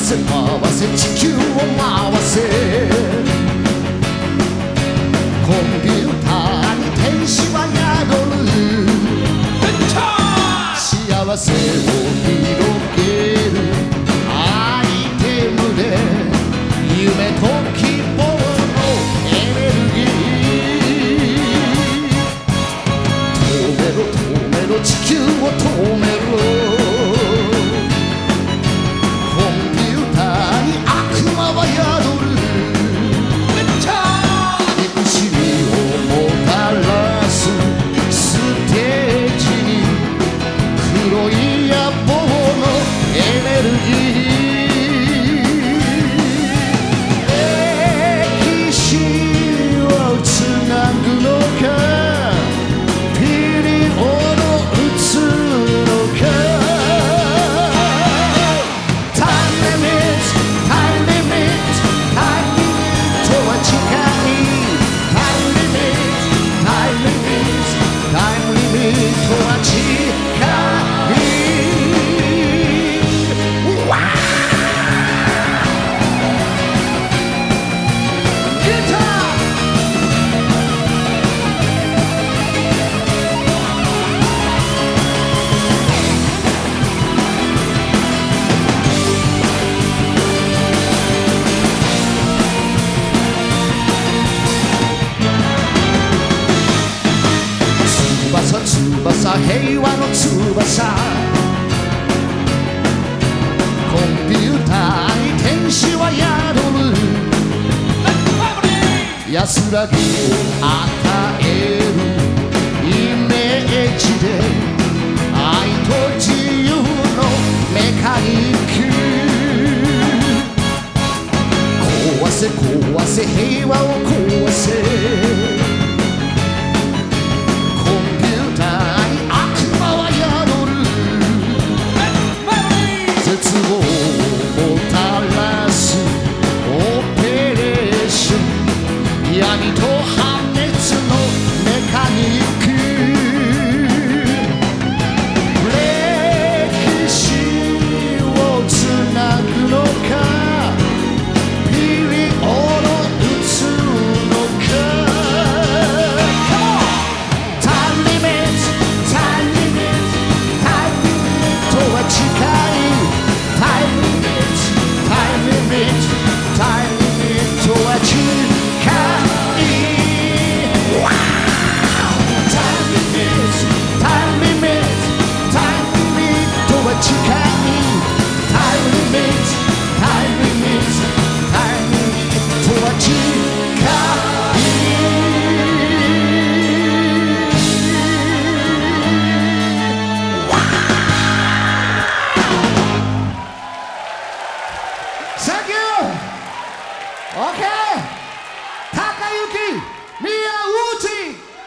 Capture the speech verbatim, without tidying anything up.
せ回せ地球を回せコンピューターに天使は宿る幸せを広げるアイテムで夢と希望のエネルギー止めろ止めろ地球を止めろ翼平和の翼コンピューターに天使は宿る安らぎを与えるイメージで愛と自由のメカニック壊せ壊せ平和を壊せ